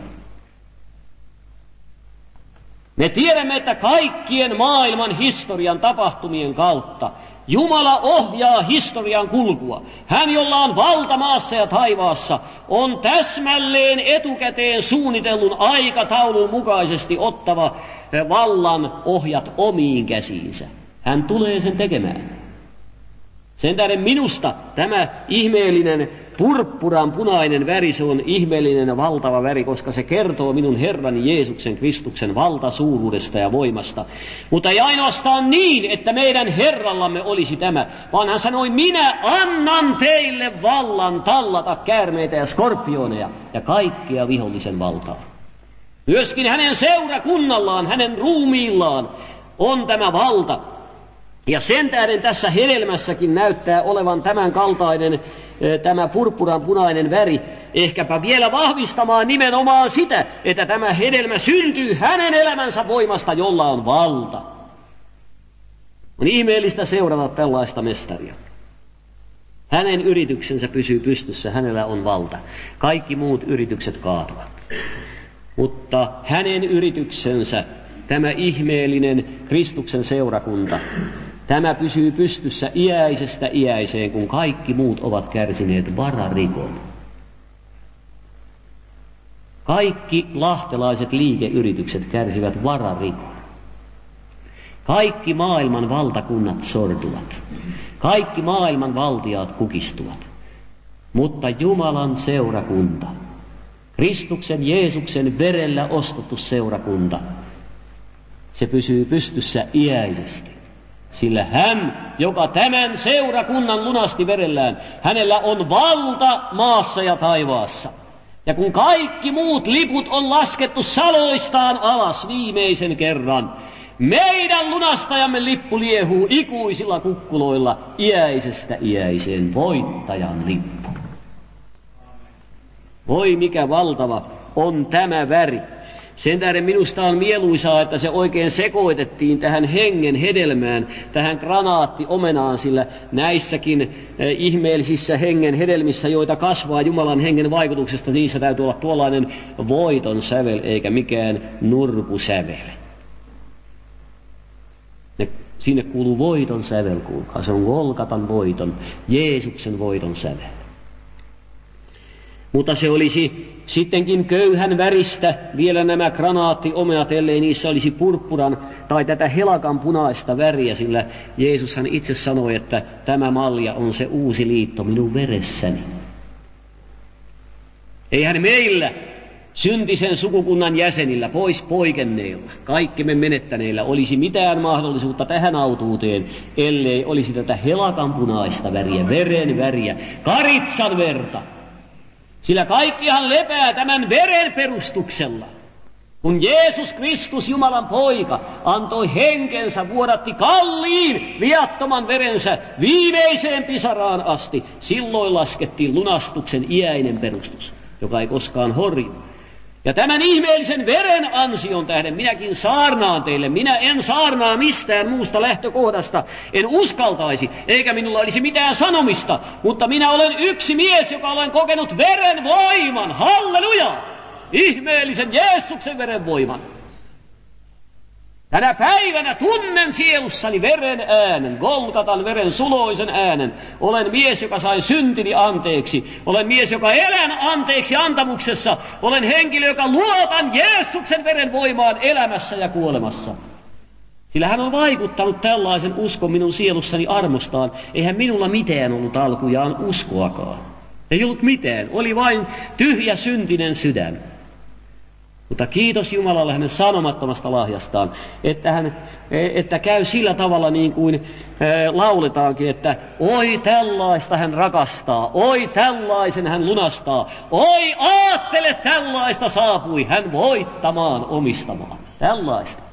Me tiedämme, että kaikkien maailman historian tapahtumien kautta Jumala ohjaa historian kulkua. Hän, jolla on valta maassa ja taivaassa, on täsmälleen etukäteen suunnitellun aikataulun mukaisesti ottava vallan ohjat omiin käsiinsä. Hän tulee sen tekemään. Sen tähden minusta tämä ihmeellinen purppuran punainen väri, se on ihmeellinen ja valtava väri, koska se kertoo minun Herrani Jeesuksen Kristuksen valtasuuruudesta ja voimasta. Mutta ei ainoastaan niin, että meidän Herrallamme olisi tämä, vaan hän sanoi, minä annan teille vallan tallata käärmeitä ja skorpioneja ja kaikkia vihollisen valtaa. Myöskin hänen seurakunnallaan, hänen ruumiillaan on tämä valta. Ja sen tähden tässä hedelmässäkin näyttää olevan tämän kaltainen tämä purppuran punainen väri, ehkäpä vielä vahvistamaan nimenomaan sitä, että tämä hedelmä syntyy hänen elämänsä voimasta, jolla on valta. On ihmeellistä seurata tällaista mestaria. Hänen yrityksensä pysyy pystyssä, hänellä on valta. Kaikki muut yritykset kaatuvat. Mutta hänen yrityksensä, tämä ihmeellinen Kristuksen seurakunta, Tämä pysyy pystyssä iäisestä iäiseen, kun kaikki muut ovat kärsineet vararikon. Kaikki lahtelaiset liikeyritykset kärsivät vararikon. Kaikki maailman valtakunnat sortuvat. Kaikki maailman valtiaat kukistuvat. Mutta Jumalan seurakunta, Kristuksen Jeesuksen verellä ostettu seurakunta, se pysyy pystyssä iäisesti. Sillä hän, joka tämän seurakunnan lunasti verellään, hänellä on valta maassa ja taivaassa. Ja kun kaikki muut liput on laskettu saloistaan alas viimeisen kerran, meidän lunastajamme lippu liehuu ikuisilla kukkuloilla iäisestä iäiseen, voittajan lippu. Voi mikä valtava on tämä väri. Sen tähden minusta on mieluisaa, että se oikein sekoitettiin tähän hengen hedelmään, tähän granaattiomenaan, sillä näissäkin eh, ihmeellisissä hengen hedelmissä, joita kasvaa Jumalan hengen vaikutuksesta, niissä täytyy olla tuollainen voiton sävel eikä mikään nurpusävel. Ne, sinne kuuluu voiton sävel, kuulkaa. Se on Golgatan voiton, Jeesuksen voiton sävel. Mutta se olisi sittenkin köyhän väristä vielä nämä granaattiomeat, ellei niissä olisi purppuran tai tätä helakan punaista väriä, sillä Jeesushan itse sanoi, että tämä malja on se uusi liitto minun veressäni. Eihän meillä syntisen sukukunnan jäsenillä, pois poikenneilla, kaikki me menettäneillä, olisi mitään mahdollisuutta tähän autuuteen, ellei olisi tätä helakan punaista väriä, veren väriä, karitsan verta. Sillä kaikkihan lepää tämän veren perustuksella. Kun Jeesus Kristus, Jumalan poika, antoi henkensä, vuodatti kalliin viattoman verensä viimeiseen pisaraan asti, silloin laskettiin lunastuksen iäinen perustus, joka ei koskaan horju. Ja tämän ihmeellisen veren ansion tähden minäkin saarnaan teille. Minä en saarnaa mistään muusta lähtökohdasta. En uskaltaisi, eikä minulla olisi mitään sanomista. Mutta minä olen yksi mies, joka olen kokenut veren voiman. Halleluja! Ihmeellisen Jeesuksen veren voiman. Tänä päivänä tunnen sielussani veren äänen, Golgatan veren suloisen äänen. Olen mies, joka sai syntini anteeksi. Olen mies, joka elän anteeksi antamuksessa. Olen henkilö, joka luotan Jeesuksen veren voimaan elämässä ja kuolemassa. Sillä hän on vaikuttanut tällaisen uskon minun sielussani armostaan. Eihän minulla mitään ollut alkujaan uskoakaan. Ei ollut mitään, oli vain tyhjä syntinen sydän. Mutta kiitos Jumalalle hänen sanomattomasta lahjastaan, että, hän, että käy sillä tavalla niin kuin e, lauletaankin, että oi tällaista hän rakastaa, oi tällaisen hän lunastaa, oi aattele tällaista saapui hän voittamaan omistamaan. Tällaista.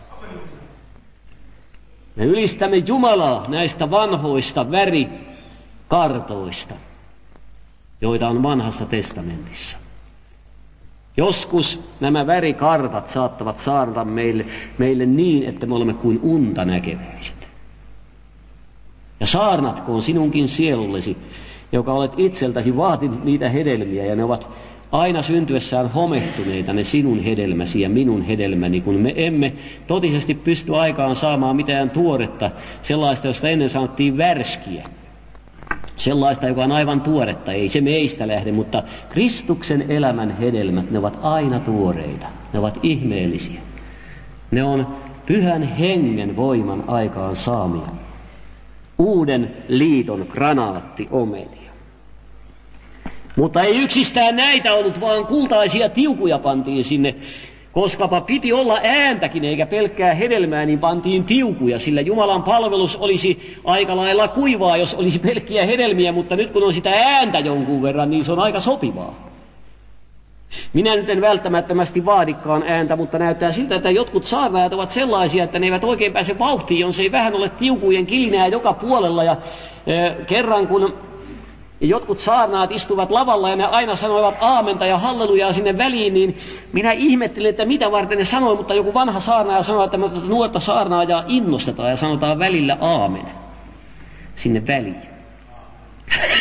Me ylistämme Jumalaa näistä vanhoista värikartoista, joita on vanhassa testamentissa. Joskus nämä värikartat saattavat saada meille, meille niin, että me olemme kuin unta näkeväiset. Ja saarnatkoon sinunkin sielullesi, joka olet itseltäsi vaatinut niitä hedelmiä, ja ne ovat aina syntyessään homehtuneita, ne sinun hedelmäsi ja minun hedelmäni, kun me emme totisesti pysty aikaan saamaan mitään tuoretta, sellaista, josta ennen sanottiin värskiä. Sellaista, joka on aivan tuoretta, ei se meistä lähde, mutta Kristuksen elämän hedelmät, ne ovat aina tuoreita, ne ovat ihmeellisiä. Ne on pyhän hengen voiman aikaan saamia, uuden liiton granaattiomenia. Mutta ei yksistään näitä ollut, vaan kultaisia tiukuja pantiin sinne, koskapa piti olla ääntäkin eikä pelkkää hedelmää, niin pantiin tiukuja, sillä Jumalan palvelus olisi aika lailla kuivaa, jos olisi pelkkiä hedelmiä, mutta nyt kun on sitä ääntä jonkun verran, niin se on aika sopivaa. Minä nyt en välttämättömästi vaadikaan ääntä, mutta näyttää siltä, että jotkut saarnaajat ovat sellaisia, että ne eivät oikein pääse vauhtiin, jos ei vähän ole tiukujen kilinää joka puolella. Ja e, kerran kun jotkut saarnaat istuvat lavalla ja ne aina sanoivat aamenta ja hallelujaa sinne väliin, niin minä ihmettelin, että mitä varten ne sanoi, mutta joku vanha saarnaaja sanoi, että nuorta saarnaajaa innostetaan ja sanotaan välillä aamen sinne väliin.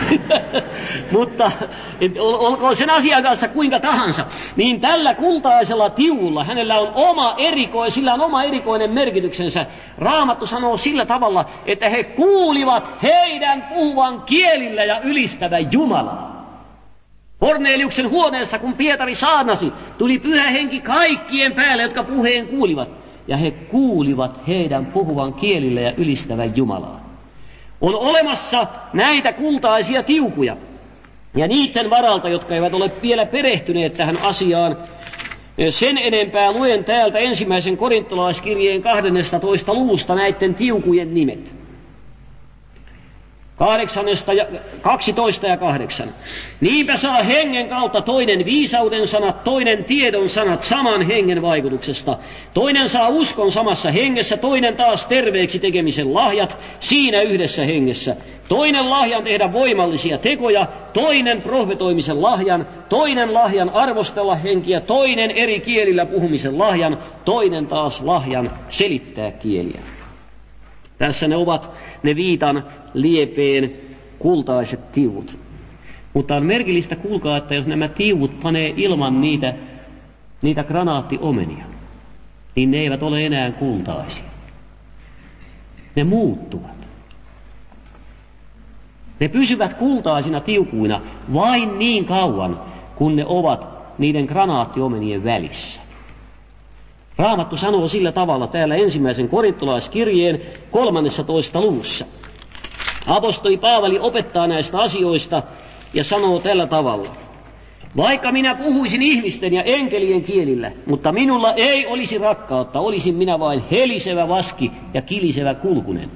Mutta et, ol, olkoon sen asian kanssa kuinka tahansa, niin tällä kultaisella tiulla hänellä on oma erikoinen, sillä on oma erikoinen merkityksensä. Raamattu sanoo sillä tavalla, että he kuulivat heidän puhuvan kielillä ja ylistävän Jumalaa. Korneliuksen huoneessa, kun Pietari saarnasi, tuli Pyhä Henki kaikkien päälle, jotka puheen kuulivat. Ja he kuulivat heidän puhuvan kielillä ja ylistävän Jumalaa. On olemassa näitä kultaisia tiukuja. Ja niiden varalta, jotka eivät ole vielä perehtyneet tähän asiaan, sen enempää luen täältä ensimmäisen korintolaiskirjeen kahdennestatoista luvusta näiden tiukujen nimet. kahdeksannesta ja kaksitoista ja kahdeksan. Niinpä saa hengen kautta toinen viisauden sanat, toinen tiedon sanat saman hengen vaikutuksesta. Toinen saa uskon samassa hengessä, toinen taas terveeksi tekemisen lahjat siinä yhdessä hengessä. Toinen lahjan tehdä voimallisia tekoja, toinen profetoimisen lahjan, toinen lahjan arvostella henkiä, toinen eri kielillä puhumisen lahjan, toinen taas lahjan selittää kieliä. Tässä ne ovat ne viitan liepeen kultaiset tiuvut. Mutta on merkillistä, kuulkaa, että jos nämä tiuvut panee ilman niitä, niitä granaattiomenia, niin ne eivät ole enää kultaisia. Ne muuttuvat. Ne pysyvät kultaisina tiukuina vain niin kauan, kun ne ovat niiden granaattiomenien välissä. Raamattu sanoo sillä tavalla täällä ensimmäisen korintolaiskirjeen kolmannessatoista luvussa. Apostoli Paavali opettaa näistä asioista ja sanoo tällä tavalla. Vaikka minä puhuisin ihmisten ja enkelien kielillä, mutta minulla ei olisi rakkautta, olisin minä vain helisevä vaski ja kilisevä kulkunen.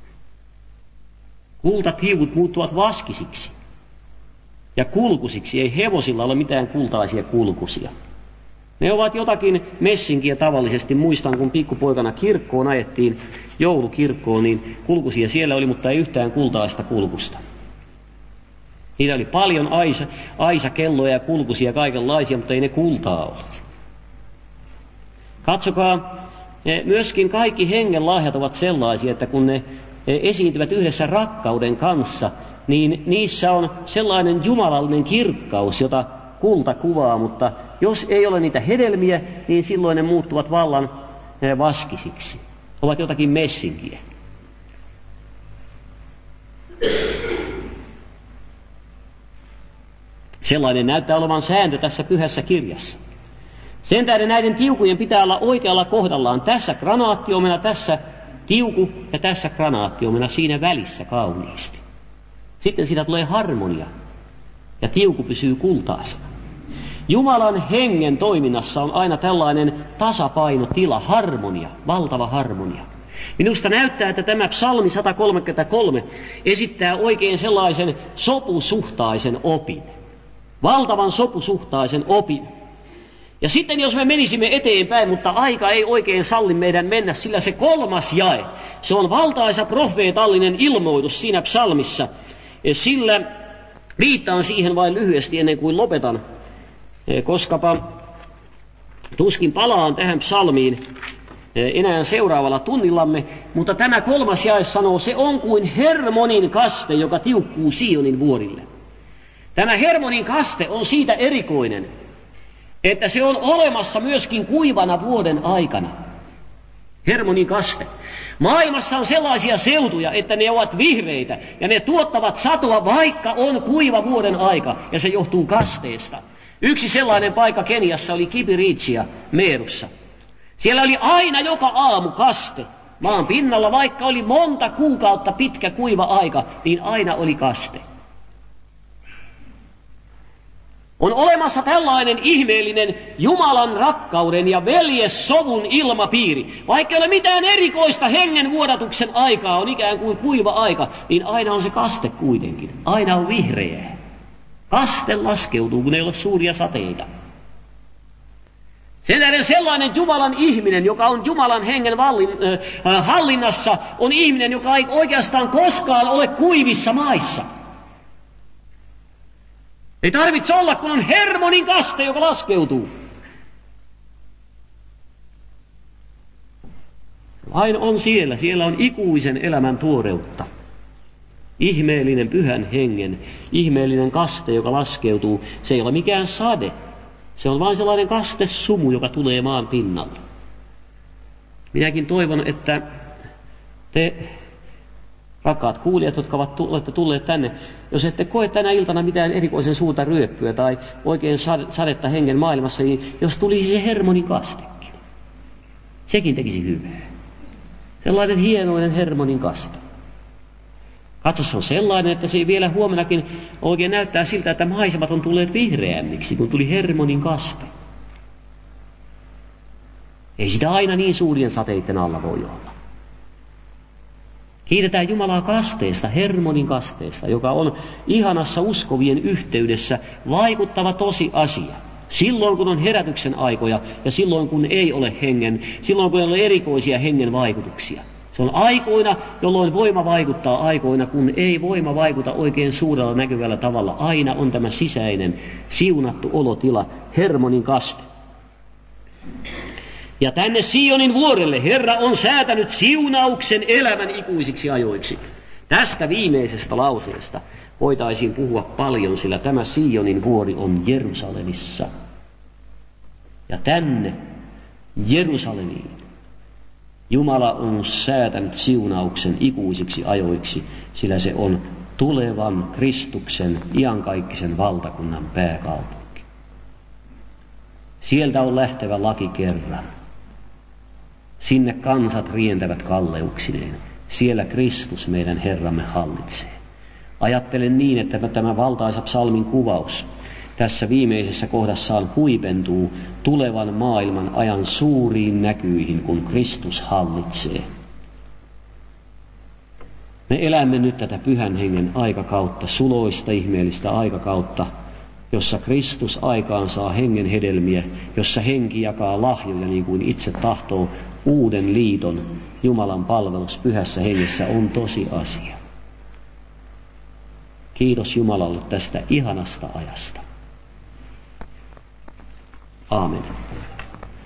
Kultatiivut muuttuvat vaskisiksi ja kulkusiksi. Ei hevosilla ole mitään kultaisia kulkusia. Ne ovat jotakin messinkiä tavallisesti. Muistan, kun pikkupoikana kirkkoon ajettiin, joulukirkkoon, niin kulkusia siellä oli, mutta ei yhtään kultaista kulkusta. Niitä oli paljon aisa, aisakelloja ja kulkusia kaikenlaisia, mutta ei ne kultaa ole. Katsokaa, myöskin kaikki hengen lahjat ovat sellaisia, että kun ne esiintyvät yhdessä rakkauden kanssa, niin niissä on sellainen jumalallinen kirkkaus, jota kulta kuvaa, mutta jos ei ole niitä hedelmiä, niin silloin ne muuttuvat vallan vaskisiksi. Ovat jotakin messinkiä. Sellainen näyttää olevan sääntö tässä pyhässä kirjassa. Sen tähden näiden tiukujen pitää olla oikealla kohdallaan. Tässä granaattiomena, tässä tiuku ja tässä granaattiomena siinä välissä kauniisti. Sitten siitä tulee harmonia ja tiuku pysyy kultaisena. Jumalan hengen toiminnassa on aina tällainen tasapainotila, harmonia, valtava harmonia. Minusta näyttää, että tämä psalmi sata kolmekymmentäkolme esittää oikein sellaisen sopusuhtaisen opin. Valtavan sopusuhtaisen opin. Ja sitten jos me menisimme eteenpäin, mutta aika ei oikein salli meidän mennä, sillä se kolmas jae, se on valtaisa profeetallinen ilmoitus siinä psalmissa. Sillä viittaan siihen vain lyhyesti ennen kuin lopetan, koskapa tuskin palaan tähän psalmiin enää seuraavalla tunnillamme, mutta tämä kolmas jae sanoo, se on kuin Hermonin kaste, joka tiukkuu Sionin vuorille. Tämä Hermonin kaste on siitä erikoinen, että se on olemassa myöskin kuivana vuoden aikana. Hermonin kaste. Maailmassa on sellaisia seutuja, että ne ovat vihreitä ja ne tuottavat satoa, vaikka on kuiva vuoden aika, ja se johtuu kasteesta. Yksi sellainen paikka Keniassa oli Kibiriitsia Meerussa. Siellä oli aina joka aamu kaste. Maan pinnalla, vaikka oli monta kuukautta pitkä kuiva aika, niin aina oli kaste. On olemassa tällainen ihmeellinen Jumalan rakkauden ja veljessovun ilmapiiri. Vaikka ei ole mitään erikoista hengen vuodatuksen aikaa, on ikään kuin kuiva aika, niin aina on se kaste kuitenkin. Aina on vihreää. Kaste laskeutuu, kun ei ole suuria sateita. Sen tähden sellainen Jumalan ihminen, joka on Jumalan hengen vallin, äh, hallinnassa, on ihminen, joka ei oikeastaan koskaan ole kuivissa maissa. Ei tarvitse olla, kun on Hermonin kaste, joka laskeutuu. Vain on siellä. Siellä on ikuisen elämän tuoreutta. ihmeellinen pyhän hengen, ihmeellinen kaste, joka laskeutuu. Se ei ole mikään sade. Se on vain sellainen kastesumu, joka tulee maan pinnalta. Minäkin toivon, että te, rakkaat kuulijat, jotka ovat, olette tulleet tänne, jos ette koe tänä iltana mitään erikoisen suurta ryöppyä tai oikein sadetta hengen maailmassa, niin jos tulisi se Hermonin kastekin, sekin tekisi hyvää. Sellainen hienoinen Hermonin kaste. Katso, se on sellainen, että se vielä huomenakin oikein näyttää siltä, että maisemat on tulleet vihreämmiksi, kun tuli Hermonin kaste. Ei sitä aina niin suurien sateiden alla voi olla. Kiitetään Jumalaa kasteesta, Hermonin kasteesta, joka on ihanassa uskovien yhteydessä vaikuttava tosiasia. Silloin kun on herätyksen aikoja ja silloin kun ei ole hengen, silloin kun ei ole erikoisia hengen vaikutuksia. Se on aikoina, jolloin voima vaikuttaa, aikoina kun ei voima vaikuta oikein suurella näkyvällä tavalla. Aina on tämä sisäinen siunattu olotila, Hermonin kaste. Ja tänne Sionin vuorelle Herra on säätänyt siunauksen elämän ikuisiksi ajoiksi. Tästä viimeisestä lauseesta voitaisiin puhua paljon, sillä tämä Sionin vuori on Jerusalemissa. Ja tänne Jerusalemiin Jumala on säätänyt siunauksen ikuisiksi ajoiksi, sillä se on tulevan Kristuksen iankaikkisen valtakunnan pääkaupunki. Sieltä on lähtevä laki kerran. Sinne kansat rientävät kalleuksineen. Siellä Kristus meidän Herramme hallitsee. Ajattelen niin, että tämä valtaisa psalmin kuvaus tässä viimeisessä kohdassaan huipentuu tulevan maailman ajan suuriin näkyihin, kun Kristus hallitsee. Me elämme nyt tätä pyhän hengen aikakautta, suloista ihmeellistä aikakautta, jossa Kristus aikaan saa hengen hedelmiä, jossa henki jakaa lahjoja niin kuin itse tahtoo. Uuden liiton Jumalan palvelus pyhässä hengessä on tosiasia. Kiitos Jumalalle tästä ihanasta ajasta. Aamen.